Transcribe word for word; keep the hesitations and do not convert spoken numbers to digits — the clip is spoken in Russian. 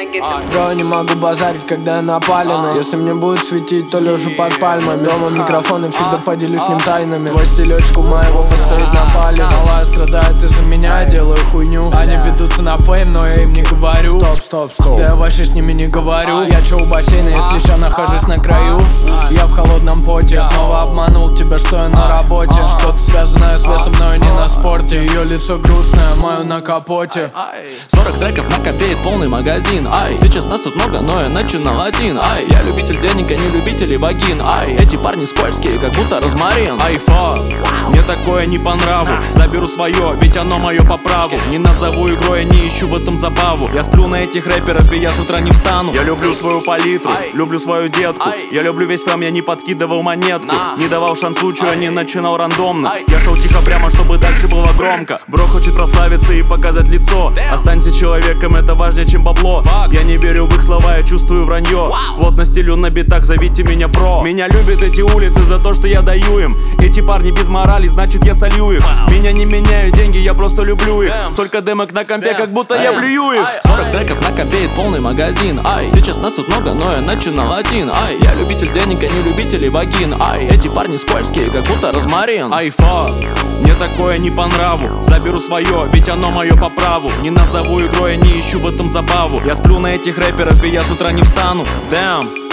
Бро, не могу базарить, когда я напаленный. Если мне будет светить, то лежу под пальмами. Дома микрофон и всегда поделюсь с ним тайнами. Твой стилечку моего поставить на палец. Малая страдает из-за меня, я делаю хуйню. Они ведутся на фейм, но я им не говорю. Стоп, стоп, стоп. Да я вообще с ними не говорю. Я чё у бассейна, если ща нахожусь на краю. Я в холодном поте. Снова обманул тебя, что я на работе. Что-то связанное с весом, но и не на спорте. Ее лицо грустное, мое на капоте. Сорок треков накопеет полный магазин. Ай, сейчас нас тут много, но я начинал один. Ай, я любитель денег, а не любитель вагин. Ай, эти парни скользкие, как будто розмарин. Ай, фак, мне такое не по нраву. Заберу свое, ведь оно мое по праву. Не назову игрой, я не ищу в этом забаву. Я сплю на этих рэперов, и я с утра не встану. Я люблю свою палитру, люблю свою детку. Я люблю весь фэм, я не подкидывал монетку. Не давал шанс случаю, я не начинал рандомно. Я шел тихо прямо, чтобы дальше было громко. Бро хочет прославиться и показать лицо. Останься человеком, это важнее, чем бабло. Я не верю в их слова, я чувствую вранье. Вот на стилю на битах, зовите меня про. Меня любят эти улицы за то, что я даю им. Эти парни без морали, значит я солью их. Меня не меняют деньги, я просто люблю их. Столько демок на компе, как будто я блюю их. Сорок треков накопеет полный магазин. Ай, сейчас нас тут много, но я начинал один. Ай, я любитель денег, а не любитель вагин. Ай, эти парни скользкие, как будто розмарин. Ай, фак, мне такое не по нраву. Заберу свое, ведь оно мое по праву. Не назову игрой, я не ищу в этом забаву. Я сплю на этих рэперов, и я с утра не встану. Damn.